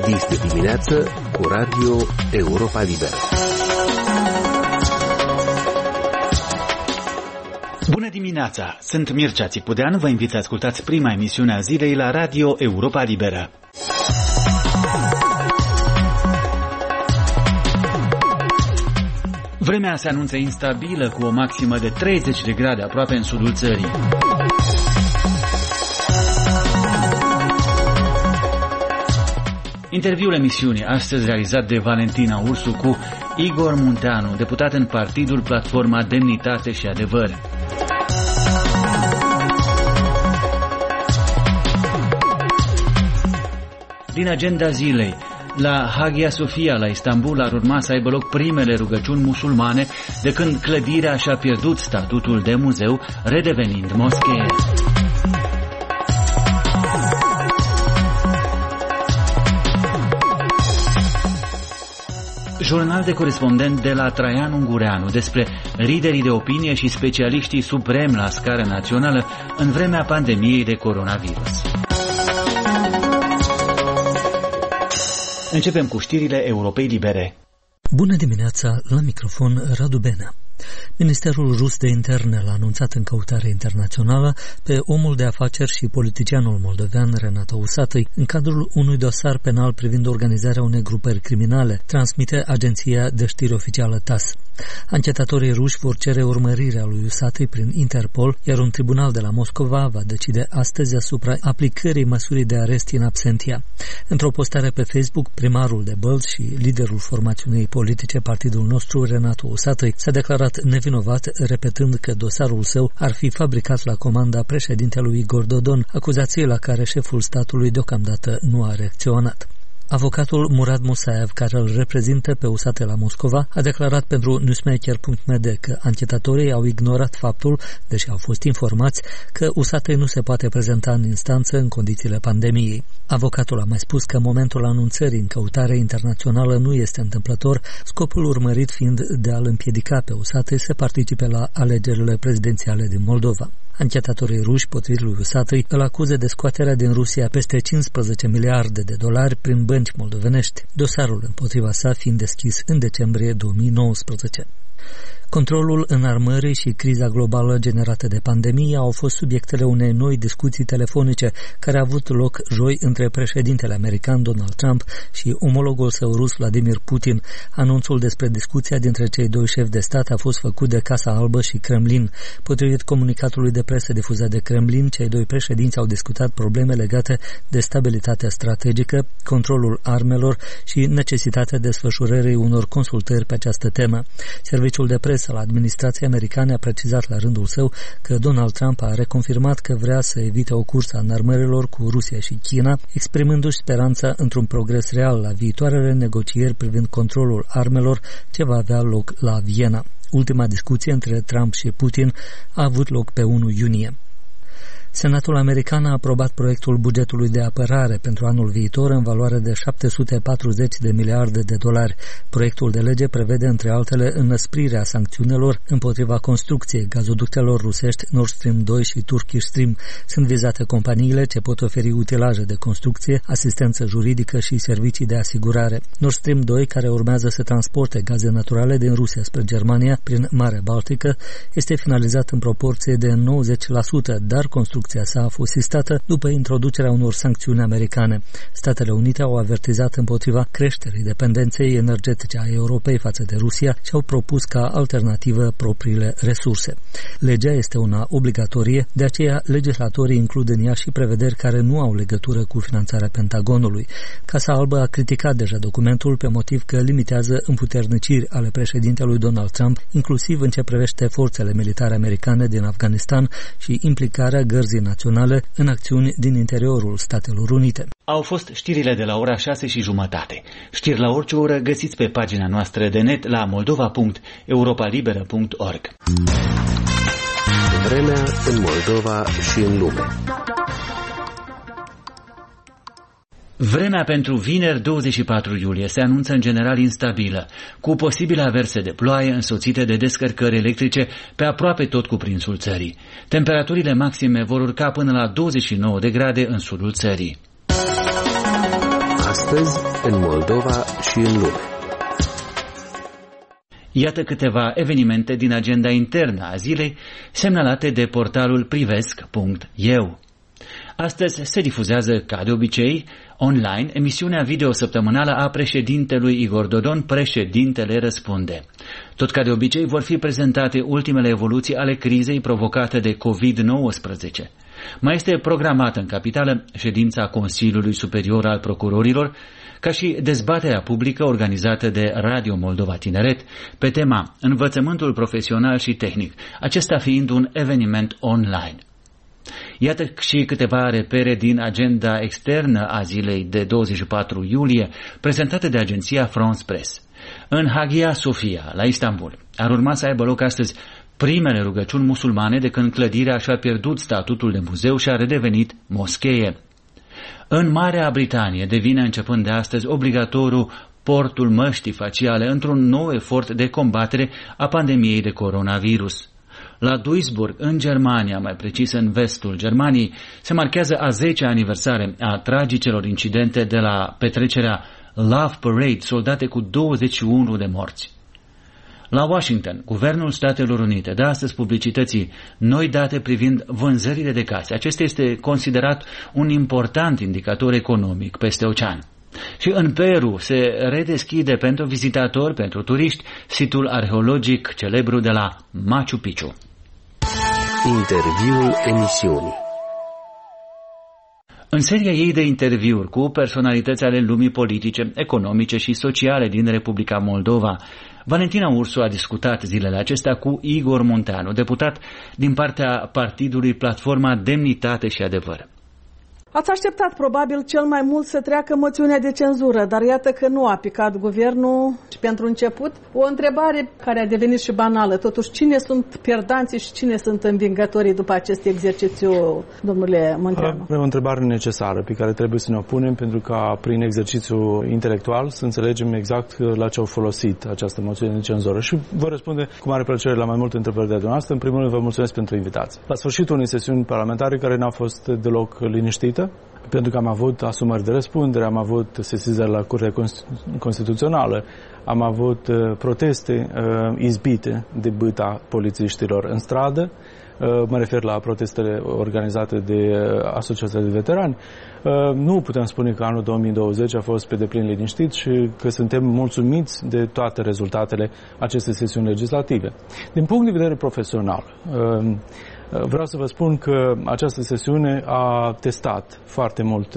Este dimineață cu Radio Europa Liberă. Bună dimineața! Sunt Mircea Țipudean, vă invit să ascultați prima emisiune a zilei la Radio Europa Liberă. Vremea se anunță instabilă cu o maximă de 30 de grade aproape în sudul țării. Interviul emisiunii astăzi realizat de Valentina Ursu cu Igor Munteanu, deputat în partidul Platforma Demnitate și Adevăr. Din agenda zilei, la Hagia Sophia, la Istanbul, ar urma să aibă loc primele rugăciuni musulmane de când clădirea și-a pierdut statutul de muzeu, redevenind moschee. Jurnal de corespondent de la Traian Ungureanu despre liderii de opinie și specialiștii supremi la scară națională în vremea pandemiei de coronavirus. Începem cu știrile Europei Libere. Bună dimineața, la microfon Radu Benea. Ministerul rus de interne l-a anunțat în căutare internațională pe omul de afaceri și politicianul moldovean Renato Usatăi în cadrul unui dosar penal privind organizarea unei grupări criminale, transmite agenția de știri oficială TASS. Anchetatorii ruși vor cere urmărirea lui Usatăi prin Interpol, iar un tribunal de la Moscova va decide astăzi asupra aplicării măsurii de arest in absentia. Într-o postare pe Facebook, primarul de Bălți și liderul formațiunii politice Partidul Nostru, Renato Usatăi, s-a declarat nevinovat, repetând că dosarul său ar fi fabricat la comanda președintelui Igor Dodon, acuzații la care șeful statului deocamdată nu a reacționat. Avocatul Murad Musaev, care îl reprezintă pe Usatăi la Moscova, a declarat pentru newsmaker.md că anchetatorii au ignorat faptul, deși au fost informați, că Usatăi nu se poate prezenta în instanță în condițiile pandemiei. Avocatul a mai spus că momentul anunțării în căutare internațională nu este întâmplător, scopul urmărit fiind de a-l împiedica pe Usatăi să participe la alegerile prezidențiale din Moldova. Anchetatorii ruși, potrivit lui Usatăi, îl acuză de scoaterea din Rusia peste 15 miliarde de dolari prin bănci moldovenești, dosarul împotriva sa fiind deschis în decembrie 2019. Controlul înarmării și criza globală generată de pandemie au fost subiectele unei noi discuții telefonice care a avut loc joi între președintele american Donald Trump și omologul său rus Vladimir Putin. Anunțul despre discuția dintre cei doi șefi de stat a fost făcut de Casa Albă și Kremlin. Potrivit comunicatului de presă difuzat de Kremlin, cei doi președinți au discutat probleme legate de stabilitatea strategică, controlul armelor și necesitatea desfășurării unor consultări pe această temă. Serviciul de presă al administrației americane a precizat la rândul său că Donald Trump a reconfirmat că vrea să evite o cursă a înarmărilor cu Rusia și China, exprimându-și speranța într-un progres real la viitoarele negocieri privind controlul armelor ce va avea loc la Viena. Ultima discuție între Trump și Putin a avut loc pe 1 iunie. Senatul american a aprobat proiectul bugetului de apărare pentru anul viitor în valoare de 740 de miliarde de dolari. Proiectul de lege prevede, între altele, înăsprirea sancțiunilor împotriva construcției gazoductelor rusești Nord Stream 2 și Turkish Stream. Sunt vizate companiile ce pot oferi utilaje de construcție, asistență juridică și servicii de asigurare. Nord Stream 2, care urmează să transporte gaze naturale din Rusia spre Germania prin Marea Baltică, este finalizat în proporție de 90%, dar construcția sa a fost sistată după introducerea unor sancțiuni americane. Statele Unite au avertizat împotriva creșterii dependenței energetice a Europei față de Rusia și au propus ca alternativă propriile resurse. Legea este una obligatorie, de aceea legislatorii includ în ea și prevederi care nu au legătură cu finanțarea Pentagonului. Casa Albă a criticat deja documentul pe motiv că limitează împuterniciri ale președintelui Donald Trump, inclusiv în ce privește forțele militare americane din Afganistan și implicarea gărzii naționale în acțiuni din interiorul Statelor Unite. Au fost știrile de la ora 6:30. Știri la orice oră găsiți pe pagina noastră de net la moldova.europalibera.org. Vremea în Moldova și în lume. Vremea pentru vineri 24 iulie se anunță în general instabilă, cu posibile averse de ploaie însoțite de descărcări electrice pe aproape tot cuprinsul țării. Temperaturile maxime vor urca până la 29 de grade în sudul țării. Astăzi, în Moldova și în lume. Iată câteva evenimente din agenda internă a zilei, semnalate de portalul privesc.eu. Astăzi se difuzează, ca de obicei, online, emisiunea video săptămânală a președintelui Igor Dodon, Președintele răspunde. Tot ca de obicei vor fi prezentate ultimele evoluții ale crizei provocate de COVID-19. Mai este programată în capitală ședința Consiliului Superior al Procurorilor, ca și dezbaterea publică organizată de Radio Moldova Tineret pe tema învățământul profesional și tehnic, acesta fiind un eveniment online. Iată și câteva repere din agenda externă a zilei de 24 iulie, prezentată de agenția France Press. În Hagia Sophia, la Istanbul, ar urma să aibă loc astăzi primele rugăciuni musulmane de când clădirea și-a pierdut statutul de muzeu și a redevenit moschee. În Marea Britanie devine începând de astăzi obligatoriu portul măștii faciale într-un nou efort de combatere a pandemiei de coronavirus. La Duisburg, în Germania, mai precis în vestul Germaniei, se marchează a 10-a aniversare a tragicelor incidente de la petrecerea Love Parade, soldate cu 21 de morți. La Washington, Guvernul Statelor Unite dă astăzi publicității noi date privind vânzările de case. Acesta este considerat un important indicator economic peste ocean. Și în Peru se redeschide pentru vizitatori, pentru turiști, situl arheologic celebru de la Machu Picchu. Interviul emisiunii. În seria ei de interviuri cu personalități ale lumii politice, economice și sociale din Republica Moldova, Valentina Ursu a discutat zilele acestea cu Igor Munteanu, deputat din partea partidului Platforma Demnitate și Adevăr. Ați așteptat probabil cel mai mult să treacă moțiunea de cenzură, dar iată că nu a picat guvernul și pentru început. O întrebare care a devenit și banală, totuși cine sunt pierdanții și cine sunt învingătorii după acest exercițiu, domnule Munteanu? E o întrebare necesară pe care trebuie să ne o punem pentru ca prin exercițiu intelectual să înțelegem exact la ce au folosit această moțiune de cenzură. Și vă răspunde cu mare plăcere la mai multe întrebări de dumneavoastră. În primul rând vă mulțumesc pentru invitație. La sfârșitul unei sesiuni parlamentare care n-a fost deloc liniștită, pentru că am avut asumări de răspundere, am avut sesizări la Curtea Constituțională, am avut proteste izbite de bâta polițiștilor în stradă, mă refer la protestele organizate de Asociația de Veterani. Nu putem spune că anul 2020 a fost pe deplin liniștit și că suntem mulțumiți de toate rezultatele acestei sesiuni legislative. Din punct de vedere profesional, vreau să vă spun că această sesiune a testat foarte mult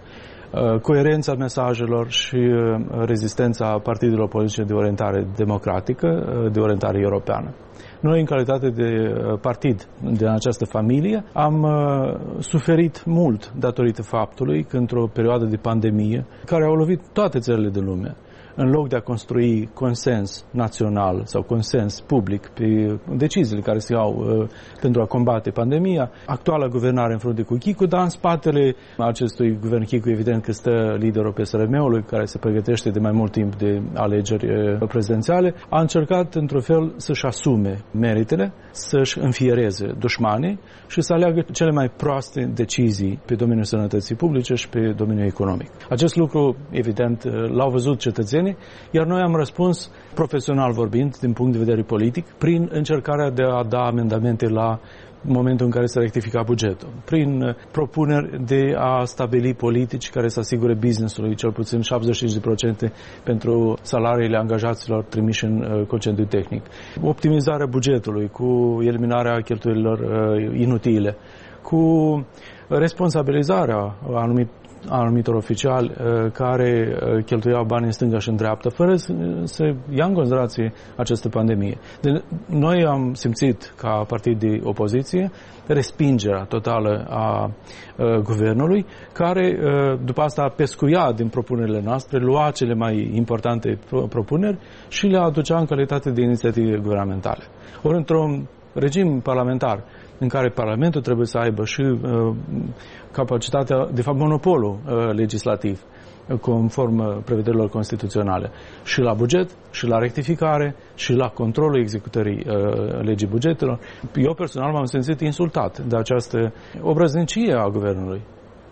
coerența mesajelor și rezistența partidelor politice de orientare democratică, de orientare europeană. Noi, în calitate de partid din această familie, am suferit mult datorită faptului că într-o perioadă de pandemie, care au lovit toate țările din lume, în loc de a construi consens național sau consens public pe deciziile care se iau pentru a combate pandemia, actuala guvernare în frunte cu Chicu, dar în spatele acestui guvern Chicu, evident că stă liderul PSRM-ului, care se pregătește de mai mult timp de alegeri prezidențiale, a încercat într-un fel să-și asume meritele, să-și înfiereze dușmanii și să aleagă cele mai proaste decizii pe domeniul sănătății publice și pe domeniul economic. Acest lucru, evident, l-au văzut cetățenii, iar noi am răspuns, profesional vorbind, din punct de vedere politic, prin încercarea de a da amendamente la momentul în care se rectifica bugetul, prin propuneri de a stabili politici care să asigure business-ului cel puțin 75% pentru salariile angajaților trimiși în concediu tehnic, optimizarea bugetului cu eliminarea cheltuielilor inutile, cu responsabilizarea anumitor oficiali care cheltuiau bani în stânga și în dreapta, fără să ia în considerație această pandemie. Noi am simțit, ca partid de opoziție, respingerea totală a guvernului, care după asta pescuia din propunerile noastre, lua cele mai importante propuneri și le aducea în calitate de inițiative guvernamentale. Ori într-un regim parlamentar în care Parlamentul trebuie să aibă și capacitatea, de fapt monopolul legislativ, conform prevederilor constituționale, și la buget, și la rectificare, și la controlul executării legii bugetelor. Eu personal m-am simțit insultat de această obrăznicie a guvernului.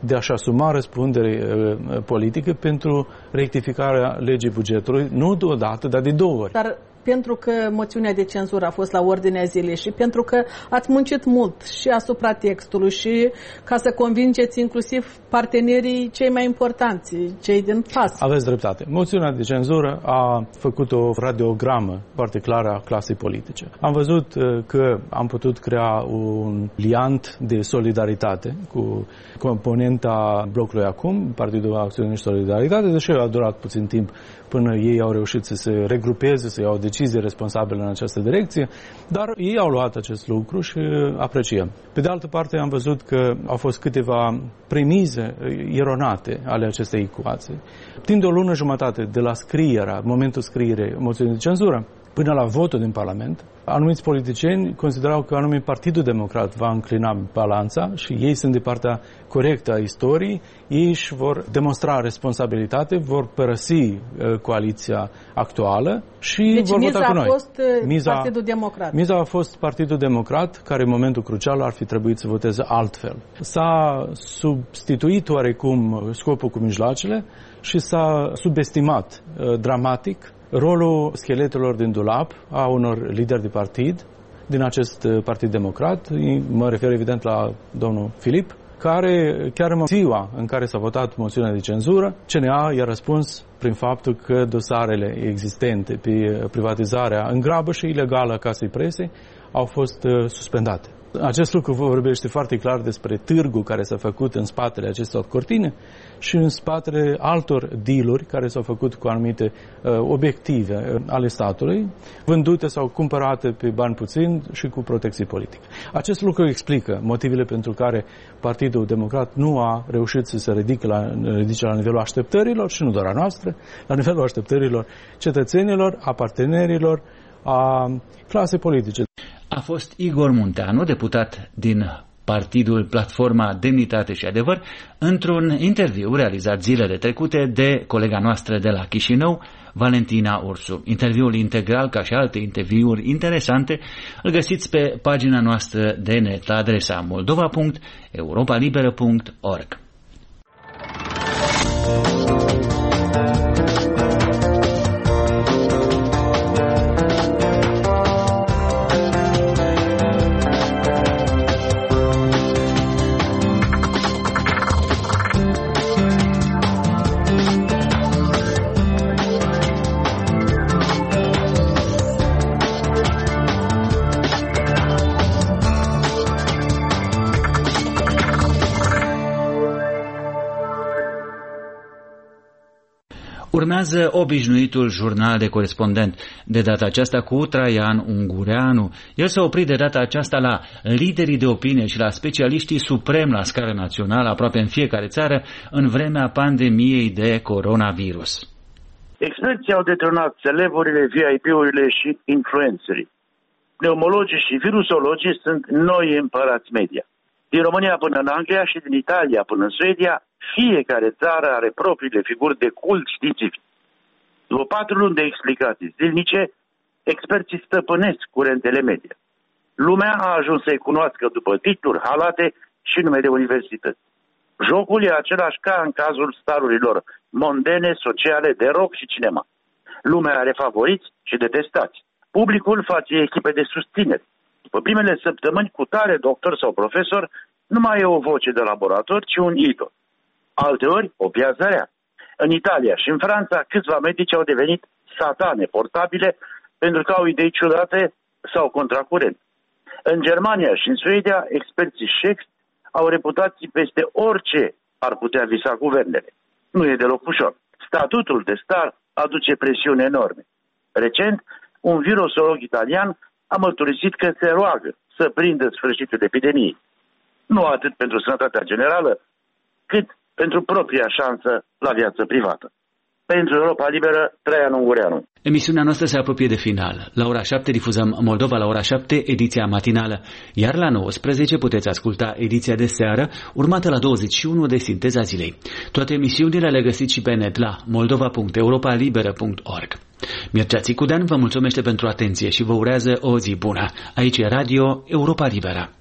de a-și asuma răspundere politică pentru rectificarea legii bugetului, nu de o dată, dar de 2 ori. Dar pentru că moțiunea de cenzură a fost la ordinea zilei și pentru că ați muncit mult și asupra textului și ca să convingeți inclusiv partenerii cei mai importanți, cei din PAS. Aveți dreptate. Moțiunea de cenzură a făcut o radiogramă foarte clară a clasei politice. Am văzut că am putut crea un liant de solidaritate cu componenta blocului acum, Partidul Acțiune și Solidaritate, deși a durat puțin timp până ei au reușit să se regrupeze, să iau o decizie responsabilă în această direcție, dar ei au luat acest lucru și apreciem. Pe de altă parte, am văzut că au fost câteva premize eronate ale acestei ecuații. Timp de o lună jumătate de la momentul scrierii moțiunii de cenzură, până la votul din Parlament, anumiți politicieni considerau că anume Partidul Democrat va înclina balanța și ei sunt de partea corectă a istoriei, ei își vor demonstra responsabilitate, vor părăsi coaliția actuală și vor vota cu noi. Miza a fost Partidul Democrat. Miza a fost Partidul Democrat, care în momentul crucial ar fi trebuit să voteze altfel. S-a substituit oarecum scopul cu mijloacele și s-a subestimat dramatic rolul scheletelor din dulap a unor lideri de partid din acest Partid Democrat. Mă refer evident la domnul Filip, care chiar în ziua în care s-a votat moțiunea de cenzură, CNA i-a răspuns prin faptul că dosarele existente pe privatizarea în grabă și ilegală a Casei Presei au fost suspendate. Acest lucru vorbește foarte clar despre târgul care s-a făcut în spatele acestor cortine și în spatele altor dealuri care s-au făcut cu anumite obiective ale statului, vândute sau cumpărate pe bani puțini și cu protecție politică. Acest lucru explică motivele pentru care Partidul Democrat nu a reușit să se ridice la nivelul așteptărilor, și nu doar a noastră, la nivelul așteptărilor cetățenilor, a partenerilor, a clasei politice. A fost Igor Munteanu, deputat din Partidul Platforma Demnitate și Adevăr, într-un interviu realizat zilele trecute de colega noastră de la Chișinău, Valentina Ursu. Interviul integral, ca și alte interviuri interesante, îl găsiți pe pagina noastră de net la adresa moldova.europalibera.org. Urmează obișnuitul jurnal de corespondent, de data aceasta cu Traian Ungureanu. El s-a oprit de data aceasta la liderii de opinie și la specialiștii supremi la scară națională aproape în fiecare țară în vremea pandemiei de coronavirus. Experții au detronat celeburile, VIP-urile și influencerii. Pneumologii și virusologii sunt noi împărați media. Din România până în Anglia și din Italia până în Suedia, fiecare țară are propriile figuri de cult științific. După 4 luni de explicații zilnice, experții stăpânesc curentele media. Lumea a ajuns să-i cunoască după titluri, halate și nume de universități. Jocul e același ca în cazul starurilor mondene, sociale, de rock și cinema. Lumea are favoriți și detestați. Publicul face echipe de susținere. După primele săptămâni cu tare doctor sau profesor, nu mai e o voce de laborator, ci un idol. Alteori, o piață rea. În Italia și în Franța, câțiva medici au devenit satane portabile pentru că au idei ciudate sau contracurent. În Germania și în Suedia, experții șex au reputații peste orice ar putea visa guvernele. Nu e deloc ușor. Statutul de star aduce presiuni enorme. Recent, un virusolog italian a mărturisit că se roagă să prindă sfârșitul epidemiei. Nu atât pentru sănătatea generală, cât pentru propria șansă la viață privată. Pentru Europa Liberă, Traian Ungureanu. Emisiunea noastră se apropie de final. La ora 7 difuzăm Moldova, la ora 7 ediția matinală, iar la 19 puteți asculta ediția de seară, urmată la 21 de Sinteza Zilei. Toate emisiunile le găsiți și pe net la moldova.europalibera.org. Mircea Țicudean vă mulțumește pentru atenție și vă urează o zi bună. Aici e Radio Europa Liberă.